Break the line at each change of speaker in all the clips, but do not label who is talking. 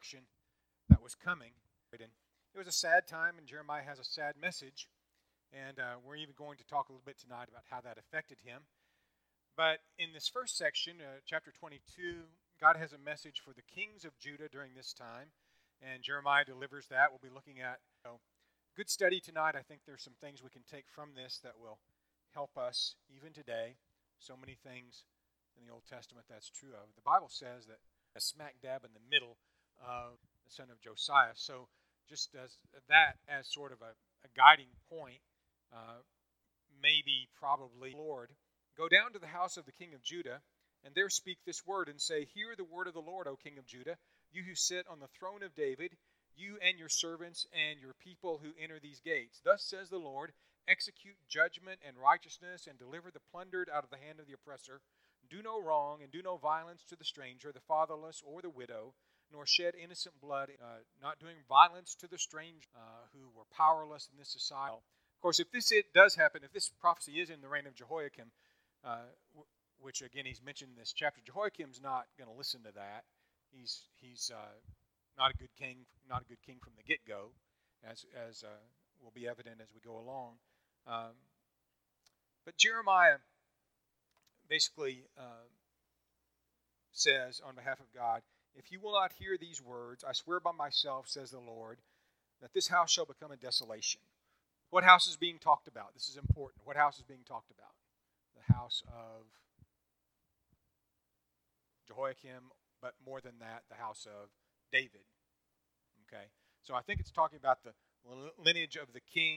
destruction that was coming. And it was a sad time, and Jeremiah has a sad message. And we're even going to talk a little bit tonight about how that affected him. But in this first section, chapter 22, God has a message for the kings of Judah during this time, and Jeremiah delivers that. We'll be looking at good study tonight. I think there's some things we can take from this that will help us even today. So many things in the Old Testament that's true of. The Bible says that smack dab in the middle of the son of Josiah. So just as that as sort of a guiding point, maybe probably, Lord, go down to the house of the king of Judah, and there speak this word, and say, Hear the word of the Lord, O king of Judah, you who sit on the throne of David, you and your servants and your people who enter these gates. Thus says the Lord, execute judgment and righteousness, and deliver the plundered out of the hand of the oppressor. Do no wrong, and do no violence to the stranger, the fatherless, or the widow, nor shed innocent blood, not doing violence to the stranger who were powerless in this society. Of course, if it does happen, if this prophecy is in the reign of Jehoiakim, which again he's mentioned in this chapter, Jehoiakim's not going to listen to that. He's not a good king from the get-go, as will be evident as we go along. But Jeremiah basically says on behalf of God, if you will not hear these words, I swear by myself, says the Lord, that this house shall become a desolation. What house is being talked about? This is important. What house is being talked about? The house of Jehoiakim, but more than that, the house of David. Okay, so I think it's talking about the lineage of the king,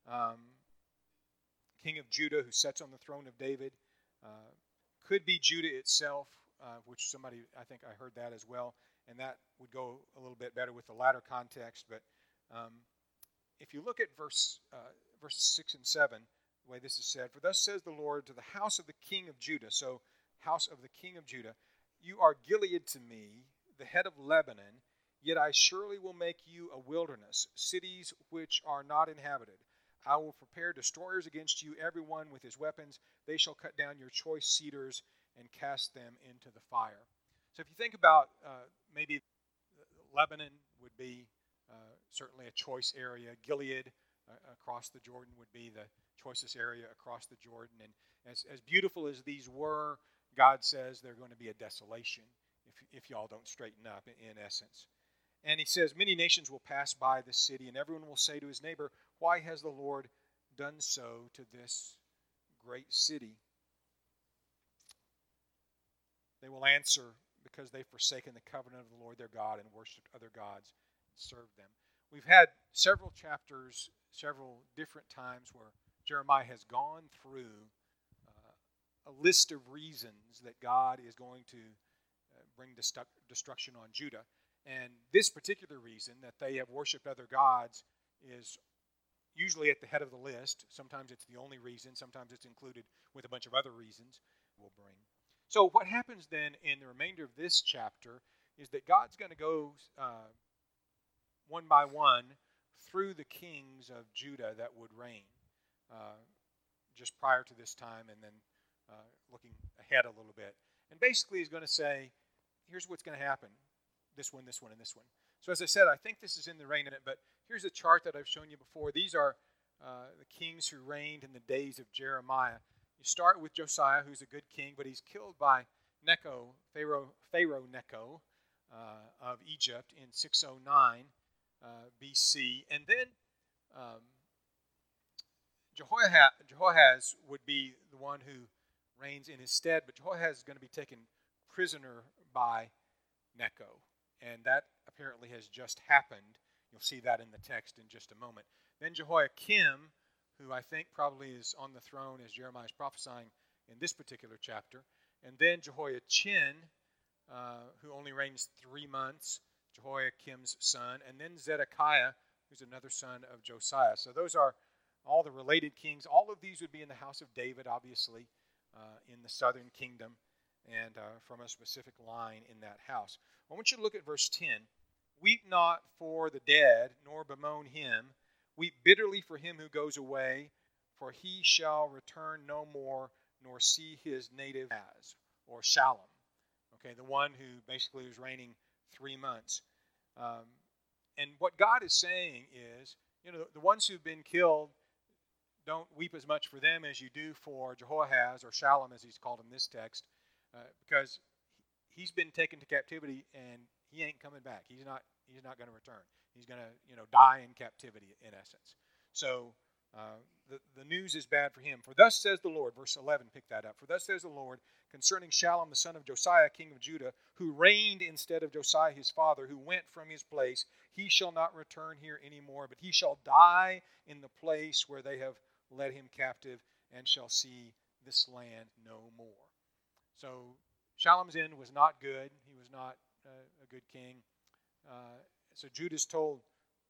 king of Judah, who sits on the throne of David. Could be Judah itself, which somebody, I think I heard that as well, and that would go a little bit better with the latter context. But if you look at verses 6 and 7, the way this is said, for thus says the Lord to the house of the king of Judah, so house of the king of Judah, you are Gilead to me, the head of Lebanon, yet I surely will make you a wilderness, cities which are not inhabited. I will prepare destroyers against you, everyone with his weapons. They shall cut down your choice cedars and cast them into the fire. So if you think about maybe Lebanon would be certainly a choice area. Gilead across the Jordan would be the choicest area across the Jordan. And as beautiful as these were, God says they're going to be a desolation if y'all don't straighten up, in essence. And he says, many nations will pass by this city, and everyone will say to his neighbor, why has the Lord done so to this great city? They will answer, because they've forsaken the covenant of the Lord their God and worshipped other gods and served them. We've had several chapters, several different times where Jeremiah has gone through a list of reasons that God is going to bring destruction on Judah. And this particular reason, that they have worshipped other gods, is usually at the head of the list. Sometimes it's the only reason. Sometimes it's included with a bunch of other reasons we'll bring. So what happens then in the remainder of this chapter is that God's going to go one by one through the kings of Judah that would reign just prior to this time, and then looking ahead a little bit. And basically he's going to say, here's what's going to happen. This one, this one, and this one. So as I said, I think this is in the reign of it, but here's a chart that I've shown you before. These are the kings who reigned in the days of Jeremiah. You start with Josiah, who's a good king, but he's killed by Necho, Pharaoh Necho of Egypt in 609 BC. And then Jehoahaz would be the one who reigns in his stead, but Jehoahaz is going to be taken prisoner by Necho. And that apparently has just happened. You'll see that in the text in just a moment. Then Jehoiakim, who I think probably is on the throne as Jeremiah is prophesying in this particular chapter. And then Jehoiachin, who only reigns 3 months, Jehoiakim's son. And then Zedekiah, who's another son of Josiah. So those are all the related kings. All of these would be in the house of David, obviously, in the southern kingdom, and from a specific line in that house. I want you to look at verse 10. Weep not for the dead, nor bemoan him. Weep bitterly for him who goes away, for he shall return no more, nor see his native as, or Shalom. Okay, the one who basically was reigning 3 months. And what God is saying is, the ones who've been killed, don't weep as much for them as you do for Jehoahaz, or Shallum as he's called in this text, because he's been taken to captivity and he ain't coming back. He's not going to return. He's going to die in captivity in essence. So the news is bad for him. For thus says the Lord, verse 11, pick that up. For thus says the Lord concerning Shallum the son of Josiah, king of Judah, who reigned instead of Josiah his father, who went from his place. He shall not return here anymore, but he shall die in the place where they have led him captive, and shall see this land no more. So Shallum's end was not good. He was not a good king. So Judah's told,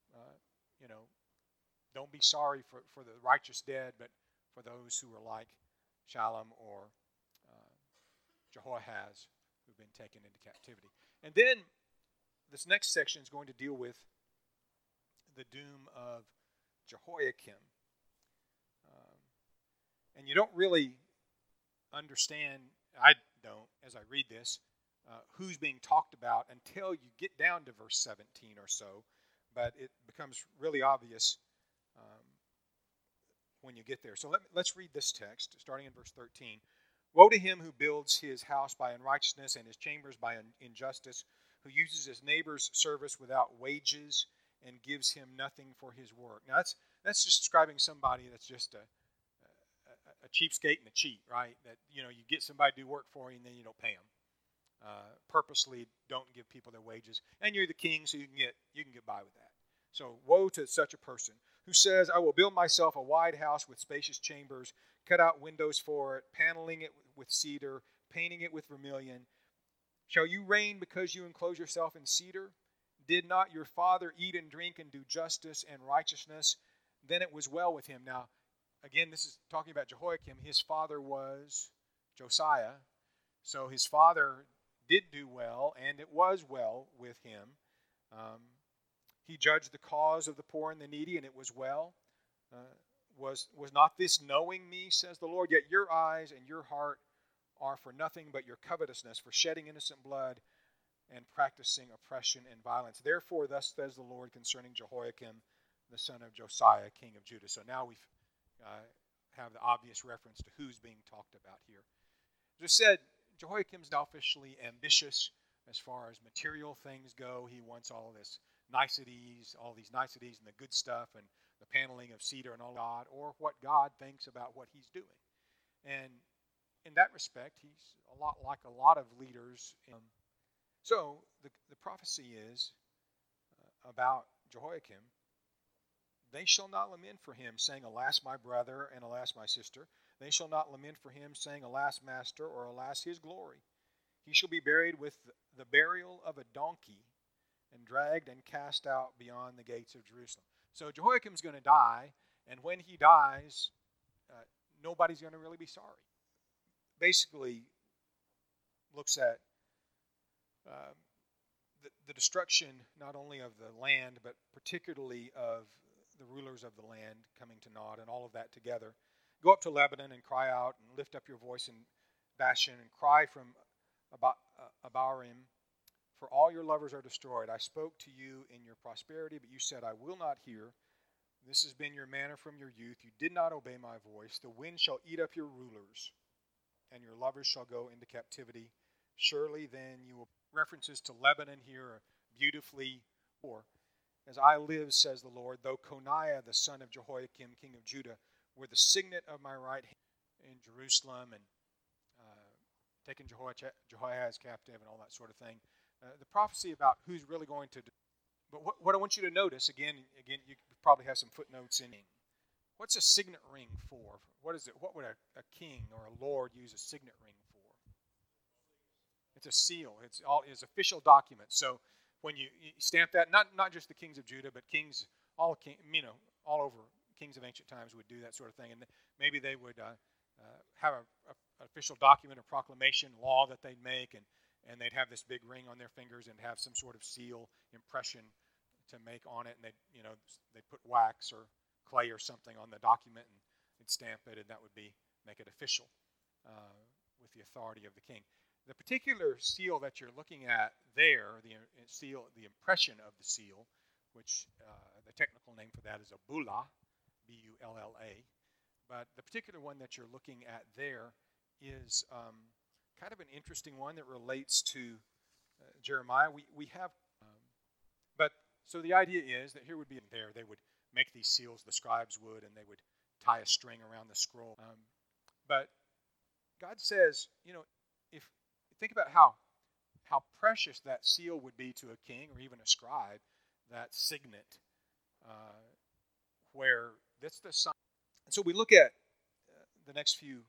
don't be sorry for the righteous dead, but for those who are like Shallum or Jehoahaz, who've been taken into captivity. And then this next section is going to deal with the doom of Jehoiakim. And you don't really understand, I don't, as I read this, who's being talked about until you get down to verse 17 or so. But it becomes really obvious when you get there. So let's read this text, starting in verse 13. Woe to him who builds his house by unrighteousness and his chambers by injustice, who uses his neighbor's service without wages and gives him nothing for his work. Now that's just describing somebody that's just a cheapskate and a cheat, right? That you get somebody to do work for you and then you don't pay them. Purposely don't give people their wages, and you're the king, so you can get by with that. So woe to such a person who says, I will build myself a wide house with spacious chambers, cut out windows for it, paneling it with cedar, painting it with vermilion. Shall you reign because you enclose yourself in cedar? Did not your father eat and drink and do justice and righteousness? Then it was well with him. Now, again, this is talking about Jehoiakim. His father was Josiah. So his father did do well, and it was well with him. He judged the cause of the poor and the needy, and it was well. Was not this knowing me, says the Lord? Yet your eyes and your heart are for nothing but your covetousness, for shedding innocent blood and practicing oppression and violence. Therefore, thus says the Lord concerning Jehoiakim, the son of Josiah, king of Judah. So now we have the obvious reference to who's being talked about here. As I said, Jehoiakim's selfishly ambitious as far as material things go. He wants all these niceties and the good stuff and the paneling of cedar and all God, or what God thinks about what he's doing. And in that respect, he's a lot like a lot of leaders. So the prophecy is about Jehoiakim. They shall not lament for him, saying, Alas, my brother, and alas, my sister. They shall not lament for him, saying, Alas, master, or alas, his glory. He shall be buried with the burial of a donkey, and dragged and cast out beyond the gates of Jerusalem. So Jehoiakim's going to die, and when he dies, nobody's going to really be sorry. Basically, looks at the destruction not only of the land, but particularly of the rulers of the land coming to naught, and all of that together. Go up to Lebanon and cry out, and lift up your voice in Bashan, and cry from Abarim, for all your lovers are destroyed. I spoke to you in your prosperity, but you said, I will not hear. This has been your manner from your youth. You did not obey my voice. The wind shall eat up your rulers, and your lovers shall go into captivity. Surely then you will. References to Lebanon here are beautifully, or as I live, says the Lord, though Coniah, the son of Jehoiakim, king of Judah, were the signet of my right hand in Jerusalem, and taking Jehoahaz captive and all that sort of thing. The prophecy about who's really going to do. But what I want you to notice, again, you probably have some footnotes in it. What's a signet ring for? What is it? What would a king or a lord use a signet ring for? It's a seal. It's official document. So when you stamp that, not just the kings of Judah, but kings, all over, kings of ancient times would do that sort of thing. And maybe they would have an official document or proclamation, law that they'd make, and they'd have this big ring on their fingers and have some sort of seal impression to make on it, and they'd put wax or clay or something on the document, and they'd stamp it, and that would make it official with the authority of the king. The particular seal that you're looking at there, the impression of the seal, which the technical name for that is a bulla, B-U-L-L-A. But the particular one that you're looking at there is kind of an interesting one that relates to Jeremiah. We have, but so the idea is that here would be there. They would make these seals, the scribes would, and they would tie a string around the scroll. But God says, if think about how precious that seal would be to a king or even a scribe, that signet, where that's the sign. And so we look at the next few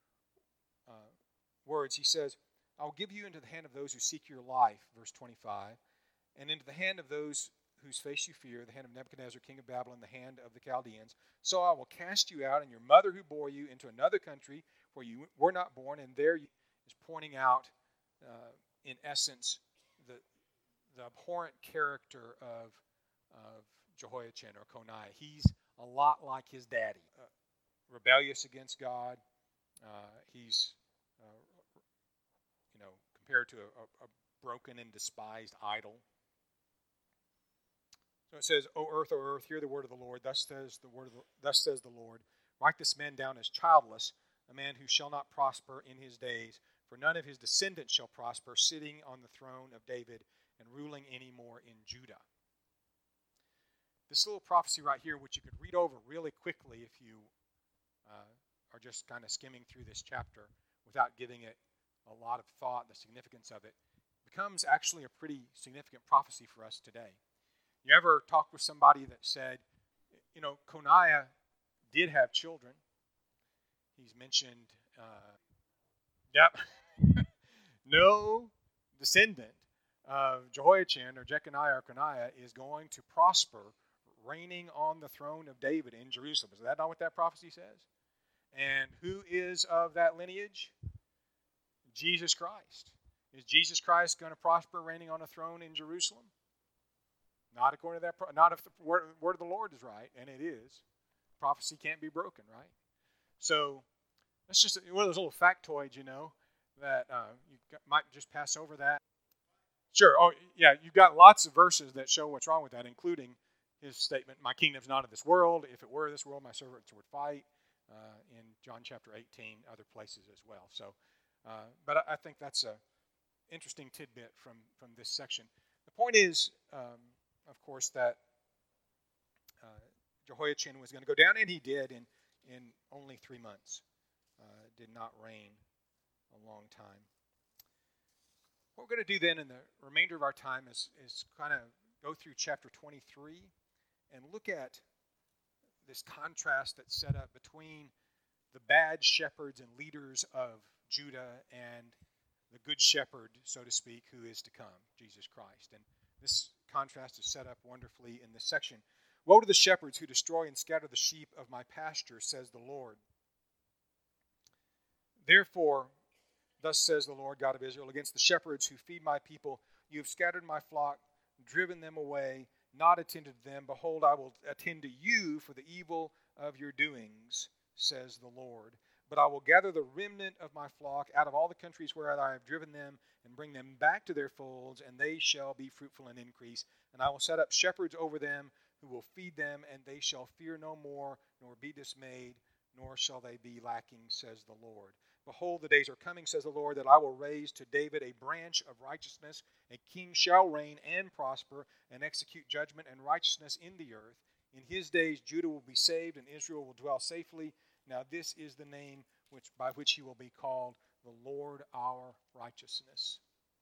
words. He says, I will give you into the hand of those who seek your life, verse 25, and into the hand of those whose face you fear, the hand of Nebuchadnezzar, king of Babylon, the hand of the Chaldeans. So I will cast you out and your mother who bore you into another country where you were not born, and there is pointing out, in essence, the abhorrent character of Jehoiachin or Coniah. He's a lot like his daddy, rebellious against God. He's compared to a broken and despised idol. So it says, O earth, hear the word of the Lord. Thus says the Lord. Write this man down as childless, a man who shall not prosper in his days, for none of his descendants shall prosper, sitting on the throne of David and ruling any more in Judah. This little prophecy right here, which you could read over really quickly if you are just kind of skimming through this chapter without giving it a lot of thought, the significance of it, becomes actually a pretty significant prophecy for us today. You ever talk with somebody that said, Coniah did have children? He's mentioned, no descendant of Jehoiachin or Jeconiah or Coniah is going to prosper reigning on the throne of David in Jerusalem. Is that not what that prophecy says? And who is of that lineage? Jesus Christ. Is Jesus Christ going to prosper reigning on a throne in Jerusalem? Not according to that. Not if the word of the Lord is right, and it is. Prophecy can't be broken, right? So that's just one of those little factoids, that you might just pass over that. Sure. Oh, yeah. You've got lots of verses that show what's wrong with that, including his statement, "My kingdom's not of this world. If it were this world, my servants would fight." In John chapter 18, other places as well. So, but I think that's a interesting tidbit from this section. The point is, of course, that Jehoiachin was going to go down, and he did in only 3 months. Did not reign a long time. What we're going to do then in the remainder of our time is kind of go through chapter 23 and look at this contrast that's set up between the bad shepherds and leaders of Judah and the good shepherd, so to speak, who is to come, Jesus Christ. And this contrast is set up wonderfully in this section. Woe to the shepherds who destroy and scatter the sheep of my pasture, says the Lord. Therefore, thus says the Lord God of Israel, against the shepherds who feed my people, you have scattered my flock, driven them away, not attended to them. Behold, I will attend to you for the evil of your doings, says the Lord. But I will gather the remnant of my flock out of all the countries where I have driven them, and bring them back to their folds, and they shall be fruitful and increase. And I will set up shepherds over them, who will feed them, and they shall fear no more, nor be dismayed, nor shall they be lacking, says the Lord. Behold, the days are coming, says the Lord, that I will raise to David a branch of righteousness. A king shall reign and prosper, and execute judgment and righteousness in the earth. In his days Judah will be saved, and Israel will dwell safely. Now this is the name by which he will be called, the Lord our righteousness.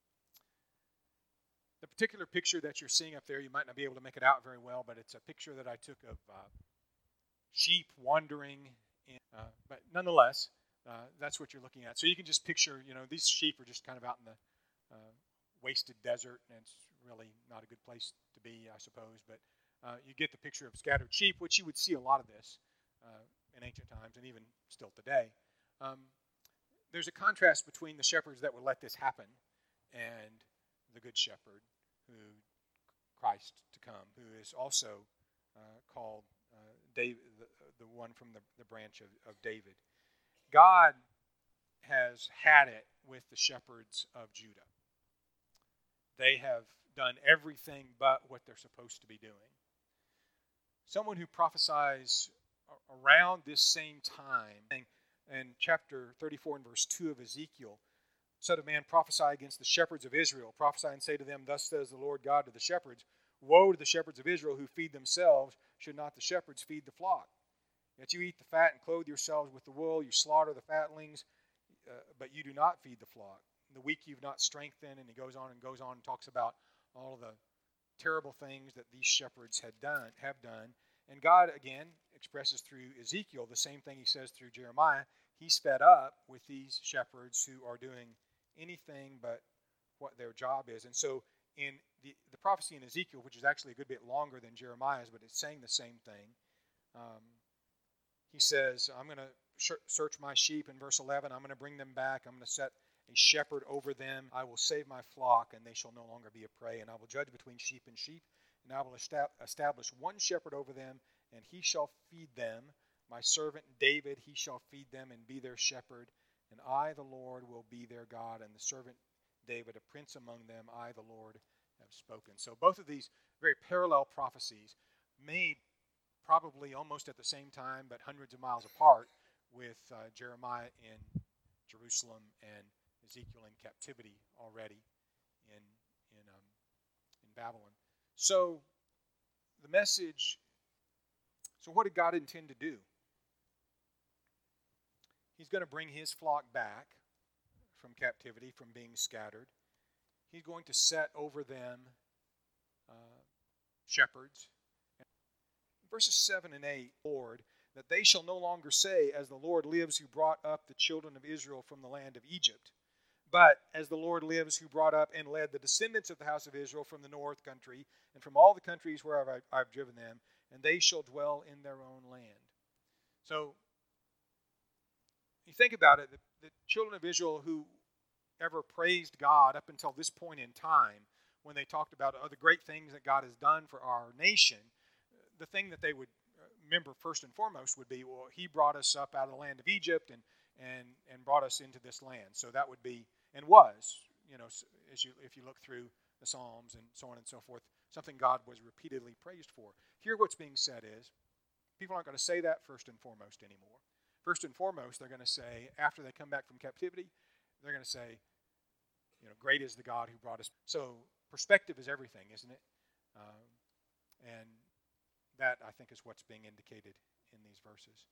The particular picture that you're seeing up there, you might not be able to make it out very well, but it's a picture that I took of sheep wandering. But nonetheless, that's what you're looking at. So you can just picture, these sheep are just kind of out in the wasted desert, and it's really not a good place to be, I suppose. But you get the picture of scattered sheep, which you would see a lot of this in ancient times and even still today. There's a contrast between the shepherds that would let this happen and the good shepherd, Christ to come, who is also called David, the one from the branch of David. God has had it with the shepherds of Judah. They have done everything but what they're supposed to be doing. Someone who prophesies around this same time, in chapter 34 and verse 2 of Ezekiel, Son of man, prophesy against the shepherds of Israel. Prophesy and say to them, thus says the Lord God to the shepherds, woe to the shepherds of Israel who feed themselves. Should not the shepherds feed the flock? Yet you eat the fat and clothe yourselves with the wool. You slaughter the fatlings, but you do not feed the flock. The weak you've not strengthened. And he goes on and talks about all of the terrible things that these shepherds have done. And God, again, expresses through Ezekiel the same thing he says through Jeremiah. He's fed up with these shepherds who are doing anything but what their job is. And so in the prophecy in Ezekiel, which is actually a good bit longer than Jeremiah's, but it's saying the same thing, he says, I'm going to search my sheep in verse 11. I'm going to bring them back. I'm going to set a shepherd over them. I will save my flock, and they shall no longer be a prey. And I will judge between sheep and sheep, and I will establish one shepherd over them, and he shall feed them. My servant David, he shall feed them and be their shepherd. And I, the Lord, will be their God, and the servant David, a prince among them, I, the Lord, have spoken. So both of these very parallel prophecies made probably almost at the same time, but hundreds of miles apart, with Jeremiah in Jerusalem and Ezekiel in captivity already in Babylon. So the message, so what did God intend to do? He's going to bring his flock back from captivity, from being scattered. He's going to set over them shepherds. Verses 7 and 8, Lord, that they shall no longer say, as the Lord lives who brought up the children of Israel from the land of Egypt, but as the Lord lives who brought up and led the descendants of the house of Israel from the north country and from all the countries where I've driven them, and they shall dwell in their own land. So, you think about it, the children of Israel who ever praised God up until this point in time, when they talked about other great things that God has done for our nation, the thing that they would remember first and foremost would be, well, he brought us up out of the land of Egypt and brought us into this land. So that would be, and was, if you look through the Psalms and so on and so forth, something God was repeatedly praised for. Here what's being said is, people aren't going to say that first and foremost anymore. First and foremost, they're going to say, after they come back from captivity, they're going to say, great is the God who brought us. So perspective is everything, isn't it? And that, I think, is what's being indicated in these verses.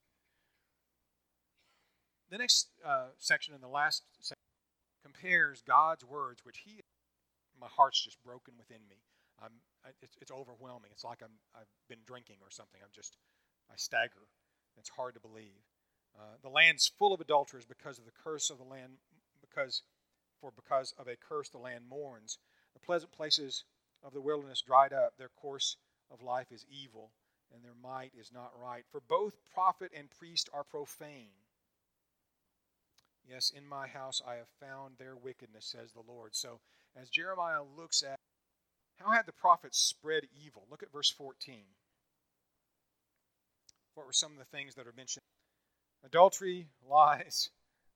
The next section, and the last section, compares God's words, which my heart's just broken within me. It's overwhelming. It's like I've been drinking or something. I stagger. It's hard to believe. The land's full of adulterers because of the curse of the land, because of a curse the land mourns. The pleasant places of the wilderness dried up. Their course of life is evil, and their might is not right. For both prophet and priest are profane. Yes, in my house I have found their wickedness, says the Lord. So as Jeremiah looks at how had the prophets spread evil, look at verse 14. What were some of the things that are mentioned? Adultery, lies,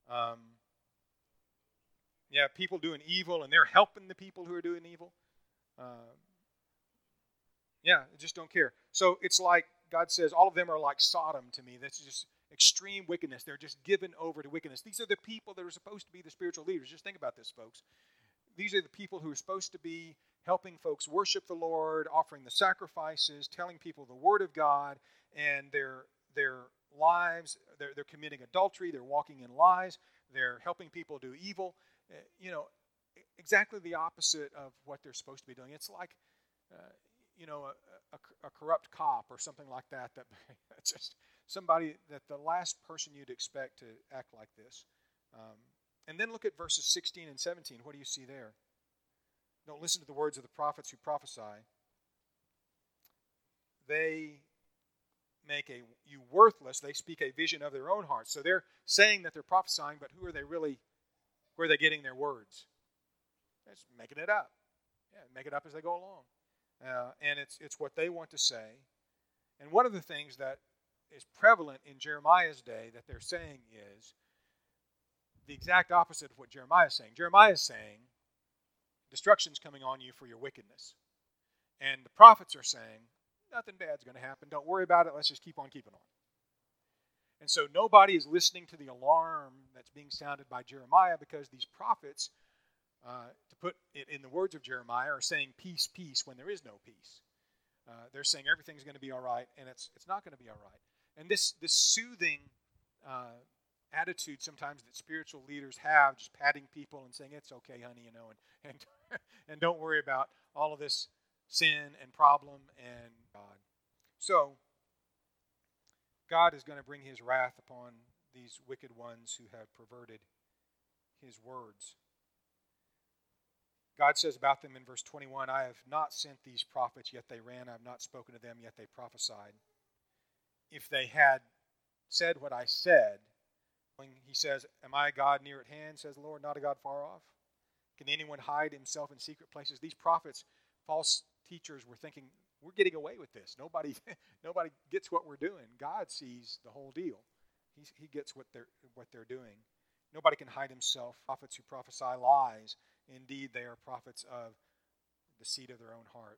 people doing evil, and they're helping the people who are doing evil. Just don't care. So it's like God says, all of them are like Sodom to me. That's just extreme wickedness. They're just given over to wickedness. These are the people that are supposed to be the spiritual leaders. Just think about this, folks. These are the people who are supposed to be helping folks worship the Lord, offering the sacrifices, telling people the Word of God, and their lives, they're committing adultery, they're walking in lies, they're helping people do evil. Exactly the opposite of what they're supposed to be doing. It's like, a corrupt cop or something like that. That's just somebody that the last person you'd expect to act like this. And then look at verses 16 and 17. What do you see there? Don't listen to the words of the prophets who prophesy. They make you worthless. They speak a vision of their own hearts. So they're saying that they're prophesying, but who are they really? Where are they getting their words? They're just making it up. Yeah, make it up as they go along. And it's what they want to say. And one of the things that is prevalent in Jeremiah's day that they're saying is, the exact opposite of what Jeremiah is saying. Jeremiah is saying, destruction's coming on you for your wickedness. And the prophets are saying, nothing bad's going to happen. Don't worry about it. Let's just keep on keeping on. And so nobody is listening to the alarm that's being sounded by Jeremiah, because these prophets, to put it in the words of Jeremiah, are saying peace, peace, when there is no peace. They're saying everything's going to be all right, and it's not going to be all right. And this soothing attitude sometimes that spiritual leaders have, just patting people and saying, it's okay, honey, and and don't worry about all of this sin and problem and God. So God is going to bring his wrath upon these wicked ones who have perverted his words. God says about them in verse 21, I have not sent these prophets, yet they ran. I have not spoken to them, yet they prophesied. If they had said what I said, he says, am I a God near at hand, says the Lord, not a God far off? Can anyone hide himself in secret places? These prophets, false teachers, were thinking, we're getting away with this. Nobody gets what we're doing. God sees the whole deal. He gets what they're doing. Nobody can hide himself. Prophets who prophesy lies. Indeed, they are prophets of the seed of their own heart.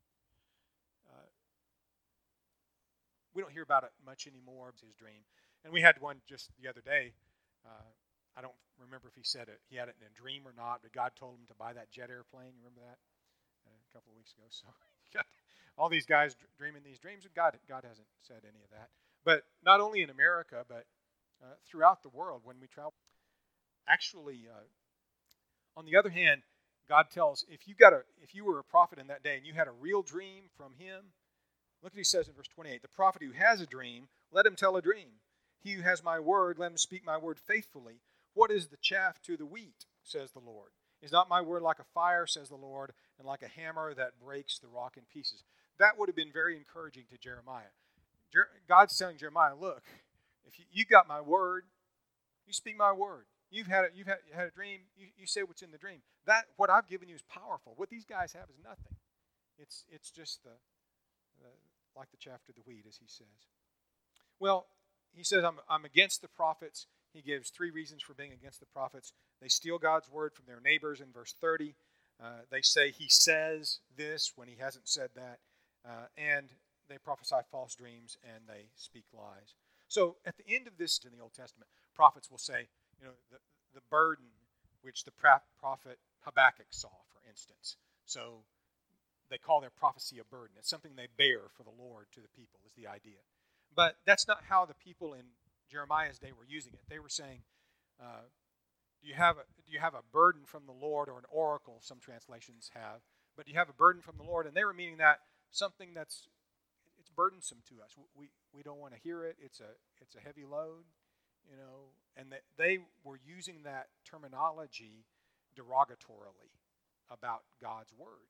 We don't hear about it much anymore. It's his dream. And we had one just the other day. I don't remember if he said it. He had it in a dream or not, but God told him to buy that jet airplane. You remember that? A couple of weeks ago. So all these guys dreaming these dreams, and God hasn't said any of that. But not only in America, but throughout the world when we travel. Actually, on the other hand, God tells, if you were a prophet in that day and you had a real dream from him, look what he says in verse 28. The prophet who has a dream, let him tell a dream. He who has my word, let him speak my word faithfully. What is the chaff to the wheat, says the Lord? Is not my word like a fire, says the Lord, and like a hammer that breaks the rock in pieces? That would have been very encouraging to Jeremiah. God's telling Jeremiah, look, if you got my word, you speak my word. You've had a dream. You say what's in the dream. That what I've given you is powerful. What these guys have is nothing. It's just like the chaff to the wheat, as he says. Well, he says I'm against the prophets. He gives 3 reasons for being against the prophets. They steal God's word from their neighbors in verse 30. They say he says this when he hasn't said that, and they prophesy false dreams and they speak lies. So at the end of this in the Old Testament, prophets will say, the burden which the prophet Habakkuk saw, for instance. So they call their prophecy a burden. It's something they bear for the Lord to the people, is the idea. But that's not how the people in Jeremiah's day were using it. They were saying, do you have a burden from the Lord, or an oracle, some translations have, but do you have a burden from the Lord? And they were meaning that something it's burdensome to us. We don't want to hear it. It's a heavy load. And that they were using that terminology derogatorily about God's word.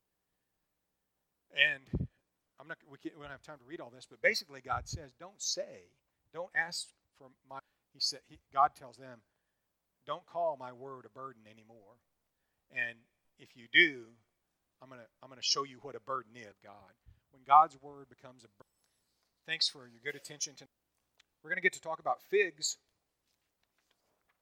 And we don't have time to read all this, but basically God says, don't ask for my. God tells them, don't call my word a burden anymore. And if you do, I'm gonna show you what a burden is, God. When God's word becomes a burden. Thanks for your good attention tonight. We're going to get to talk about figs